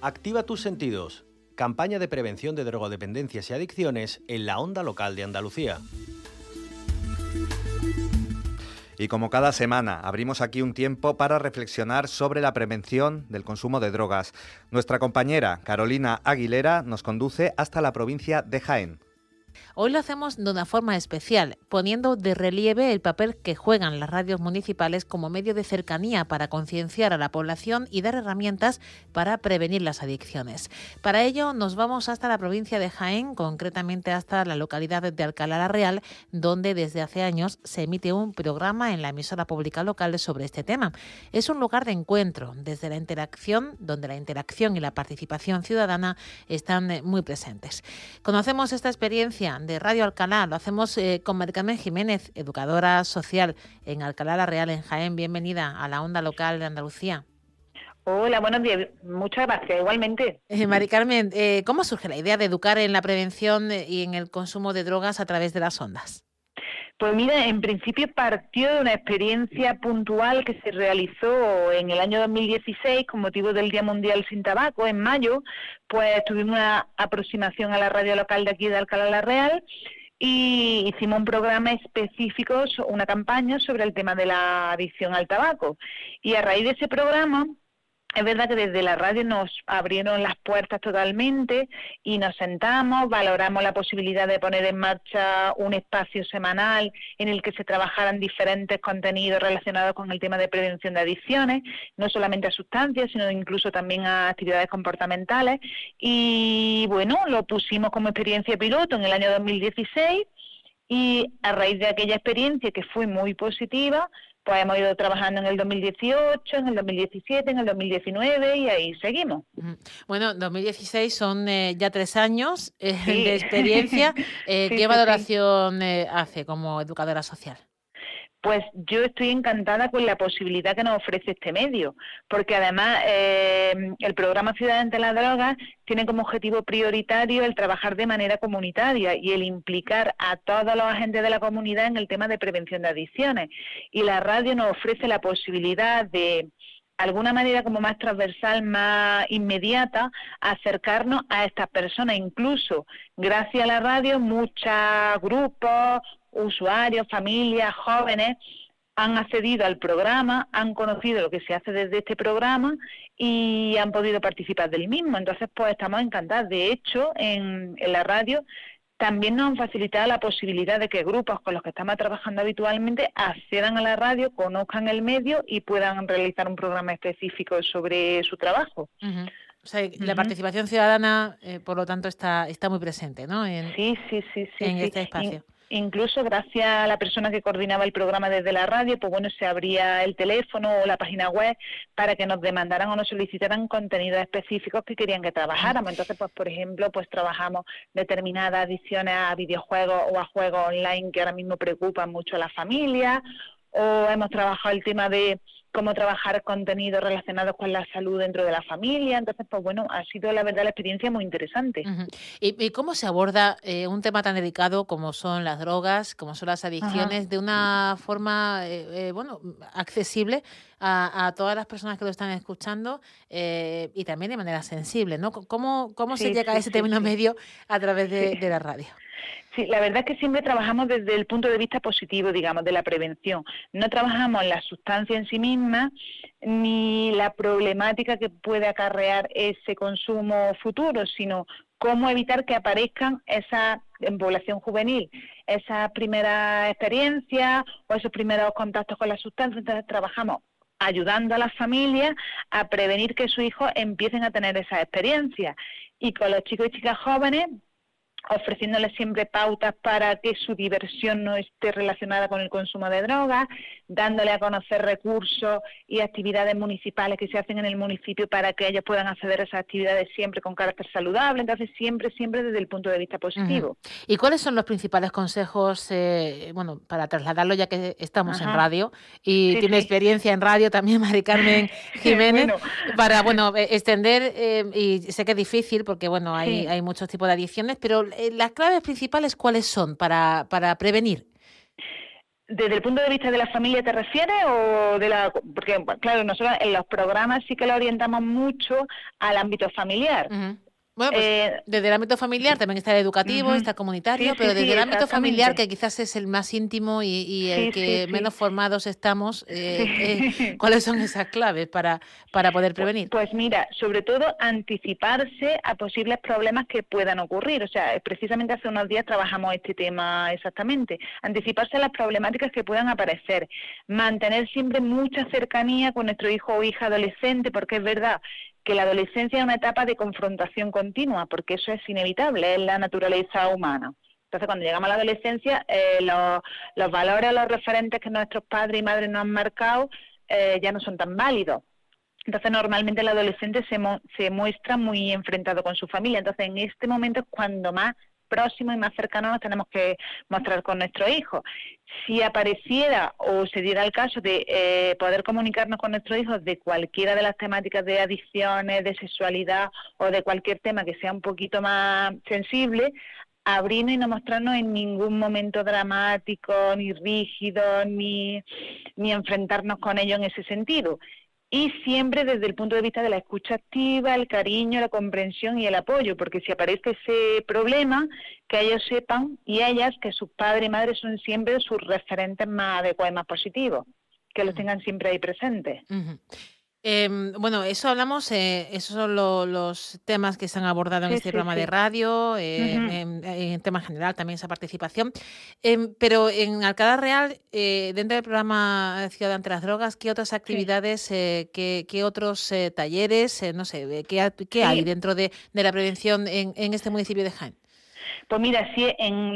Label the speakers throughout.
Speaker 1: Activa tus sentidos. Campaña de prevención de drogodependencias y adicciones en la onda local de Andalucía.
Speaker 2: Y como cada semana, abrimos aquí un tiempo para reflexionar sobre la prevención del consumo de drogas. Nuestra compañera Carolina Aguilera nos conduce hasta la provincia de Jaén.
Speaker 3: Hoy lo hacemos de una forma especial, poniendo de relieve el papel que juegan las radios municipales como medio de cercanía para concienciar a la población y dar herramientas para prevenir las adicciones. Para ello nos vamos hasta la provincia de Jaén, concretamente hasta la localidad de Alcalá la Real, donde desde hace años se emite un programa en la emisora pública local sobre este tema. Es un lugar de encuentro, donde la interacción y la participación ciudadana están muy presentes. Conocemos esta experiencia de Radio Alcalá, lo hacemos con Mari Carmen Jiménez, educadora social en Alcalá la Real, en Jaén. Bienvenida a la onda local de Andalucía.
Speaker 4: Hola, buenos días. Muchas gracias, igualmente.
Speaker 3: Mari Carmen, ¿cómo surge la idea de educar en la prevención y en el consumo de drogas a través de las ondas?
Speaker 4: Pues mira, en principio partió de una experiencia puntual que se realizó en el año 2016 con motivo del Día Mundial Sin Tabaco, en mayo. Pues tuvimos una aproximación a la radio local de aquí de Alcalá la Real y hicimos un programa específico, una campaña sobre el tema de la adicción al tabaco. Y a raíz de ese programa, es verdad que desde la radio nos abrieron las puertas totalmente y nos sentamos, valoramos la posibilidad de poner en marcha un espacio semanal en el que se trabajaran diferentes contenidos relacionados con el tema de prevención de adicciones, no solamente a sustancias, sino incluso también a actividades comportamentales. Y bueno, lo pusimos como experiencia piloto en el año 2016 y a raíz de aquella experiencia, que fue muy positiva, pues hemos ido trabajando en el 2018, en el 2017, en el 2019 y ahí seguimos.
Speaker 3: Bueno, 2016 son ya 3 años
Speaker 4: Sí.
Speaker 3: de experiencia.
Speaker 4: Sí,
Speaker 3: ¿Qué
Speaker 4: sí,
Speaker 3: valoración hace como educadora social?
Speaker 4: Pues yo estoy encantada con la posibilidad que nos ofrece este medio, porque además el programa Ciudad ante la Droga tiene como objetivo prioritario el trabajar de manera comunitaria y el implicar a todos los agentes de la comunidad en el tema de prevención de adicciones. Y la radio nos ofrece la posibilidad de alguna manera como más transversal, más inmediata, acercarnos a estas personas. Incluso gracias a la radio muchos grupos, usuarios, familias, jóvenes han accedido al programa, han conocido lo que se hace desde este programa y han podido participar del mismo. Entonces, pues estamos encantados. De hecho, en la radio también nos han facilitado la posibilidad de que grupos con los que estamos trabajando habitualmente accedan a la radio, conozcan el medio y puedan realizar un programa específico sobre su trabajo.
Speaker 3: Uh-huh. O sea, la participación ciudadana, por lo tanto, está muy presente, ¿no?
Speaker 4: Sí.
Speaker 3: Este espacio.
Speaker 4: Incluso gracias a la persona que coordinaba el programa desde la radio, pues bueno, se abría el teléfono o la página web para que nos demandaran o nos solicitaran contenidos específicos que querían que trabajáramos. Entonces, pues por ejemplo, pues trabajamos determinadas adicciones a videojuegos o a juegos online que ahora mismo preocupan mucho a las familias, o hemos trabajado el tema de cómo trabajar contenidos relacionados con la salud dentro de la familia. Entonces, pues bueno, ha sido la verdad la experiencia muy interesante.
Speaker 3: Uh-huh. ¿Y cómo se aborda un tema tan delicado como son las drogas, como son las adicciones, de una forma, accesible a todas las personas que lo están escuchando y también de manera sensible, ¿no? ¿Cómo se llega a ese término medio a través de la radio?
Speaker 4: Sí, la verdad es que siempre trabajamos desde el punto de vista positivo, digamos, de la prevención. No trabajamos en la sustancia en sí misma, ni la problemática que puede acarrear ese consumo futuro, sino cómo evitar que aparezcan en población juvenil, esas primeras experiencias o esos primeros contactos con la sustancia. Entonces trabajamos ayudando a las familias a prevenir que sus hijos empiecen a tener esas experiencias. Y con los chicos y chicas jóvenes, ofreciéndoles siempre pautas para que su diversión no esté relacionada con el consumo de drogas, dándole a conocer recursos y actividades municipales que se hacen en el municipio para que ellos puedan acceder a esas actividades siempre con carácter saludable. Entonces, siempre desde el punto de vista positivo.
Speaker 3: Uh-huh. ¿Y cuáles son los principales consejos, para trasladarlo, ya que estamos en radio y tiene experiencia en radio también Mari Carmen Jiménez, para extender, y sé que es difícil porque hay muchos tipos de adicciones, pero las claves principales, ¿cuáles son para prevenir?
Speaker 4: ¿Desde el punto de vista de la familia te refieres o de la...? Porque, claro, nosotros en los programas sí que lo orientamos mucho al ámbito familiar.
Speaker 3: Uh-huh. Bueno, pues desde el ámbito familiar también está el educativo, está el comunitario,
Speaker 4: sí,
Speaker 3: pero desde el ámbito familiar,
Speaker 4: exactamente.
Speaker 3: que quizás es el más íntimo y el que
Speaker 4: sí.
Speaker 3: menos formados estamos, ¿cuáles son esas claves para poder prevenir?
Speaker 4: Pues mira, sobre todo anticiparse a posibles problemas que puedan ocurrir. O sea, precisamente hace unos días trabajamos este tema exactamente. Anticiparse a las problemáticas que puedan aparecer. Mantener siempre mucha cercanía con nuestro hijo o hija adolescente, porque es verdad que la adolescencia es una etapa de confrontación continua, porque eso es inevitable, es la naturaleza humana. Entonces, cuando llegamos a la adolescencia, los valores, los referentes que nuestros padres y madres nos han marcado ya no son tan válidos. Entonces, normalmente el adolescente se muestra muy enfrentado con su familia. Entonces, en este momento es cuando más próximo y más cercano nos tenemos que mostrar con nuestros hijos. Si apareciera o se diera el caso de poder comunicarnos con nuestros hijos de cualquiera de las temáticas de adicciones, de sexualidad o de cualquier tema que sea un poquito más sensible, abrirnos y no mostrarnos en ningún momento dramático, ni rígido, ni enfrentarnos con ellos en ese sentido. Y siempre desde el punto de vista de la escucha activa, el cariño, la comprensión y el apoyo, porque si aparece ese problema, que ellos sepan y ellas que sus padres y madres son siempre sus referentes más adecuados y más positivos, que los tengan siempre ahí presentes.
Speaker 3: Uh-huh. Bueno, eso hablamos, esos son los temas que se han abordado en este programa de radio, en tema general también esa participación. Pero en Alcalá Real, dentro del programa Ciudad ante las Drogas, ¿qué otras actividades, qué otros talleres, no sé, qué hay dentro de la prevención en este municipio de Jaén?
Speaker 4: Pues mira, sí,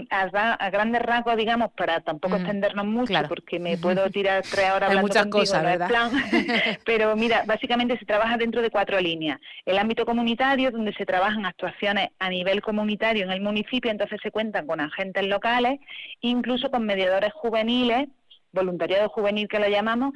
Speaker 4: a grandes rasgos, digamos, para tampoco extendernos mucho, claro, porque me puedo tirar 3 horas hablando
Speaker 3: muchas
Speaker 4: contigo,
Speaker 3: cosas,
Speaker 4: no
Speaker 3: ¿verdad?
Speaker 4: es plan. Pero mira, básicamente se trabaja dentro de 4 líneas. El ámbito comunitario, donde se trabajan actuaciones a nivel comunitario en el municipio, entonces se cuentan con agentes locales, incluso con mediadores juveniles, voluntariado juvenil que lo llamamos,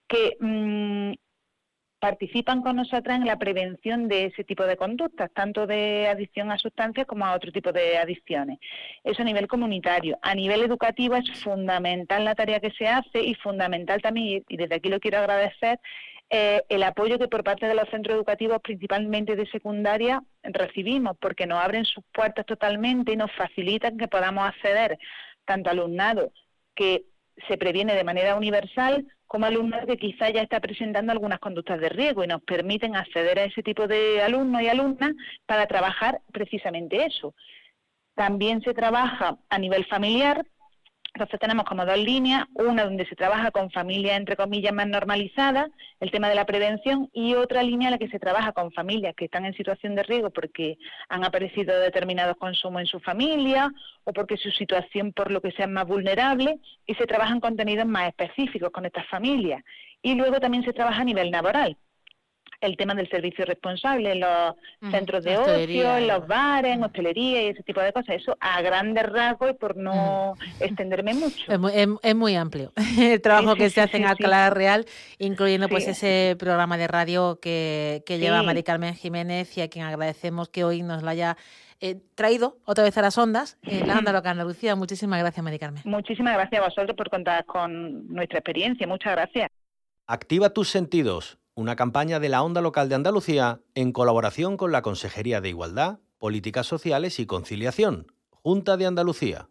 Speaker 4: que participan con nosotras en la prevención de ese tipo de conductas, tanto de adicción a sustancias como a otro tipo de adicciones. Eso a nivel comunitario. A nivel educativo es fundamental la tarea que se hace y fundamental también, y desde aquí lo quiero agradecer, el apoyo que por parte de los centros educativos, principalmente de secundaria, recibimos, porque nos abren sus puertas totalmente y nos facilitan que podamos acceder tanto a alumnado que se previene de manera universal, como alumnos que quizá ya está presentando algunas conductas de riesgo y nos permiten acceder a ese tipo de alumnos y alumnas para trabajar precisamente eso. También se trabaja a nivel familiar, entonces tenemos como 2 líneas, una donde se trabaja con familias entre comillas más normalizadas, el tema de la prevención, y otra línea en la que se trabaja con familias que están en situación de riesgo porque han aparecido determinados consumos en su familia o porque su situación por lo que sea es más vulnerable, y se trabajan contenidos más específicos con estas familias. Y luego también se trabaja a nivel laboral. El tema del servicio responsable en los centros de ocio, en los bares, en hostelería y ese tipo de cosas. Eso a grandes rasgos y por no extenderme mucho.
Speaker 3: Es muy amplio el trabajo que se hace en Alcalá Real, incluyendo pues ese programa de radio que lleva Mari Carmen Jiménez, y a quien agradecemos que hoy nos lo haya traído otra vez a las ondas en la Onda Local Andalucía. Muchísimas gracias, Mari Carmen.
Speaker 4: Muchísimas gracias a vosotros por contar con nuestra experiencia. Muchas gracias.
Speaker 1: Activa tus sentidos. Una campaña de la Onda Local de Andalucía en colaboración con la Consejería de Igualdad, Políticas Sociales y Conciliación, Junta de Andalucía.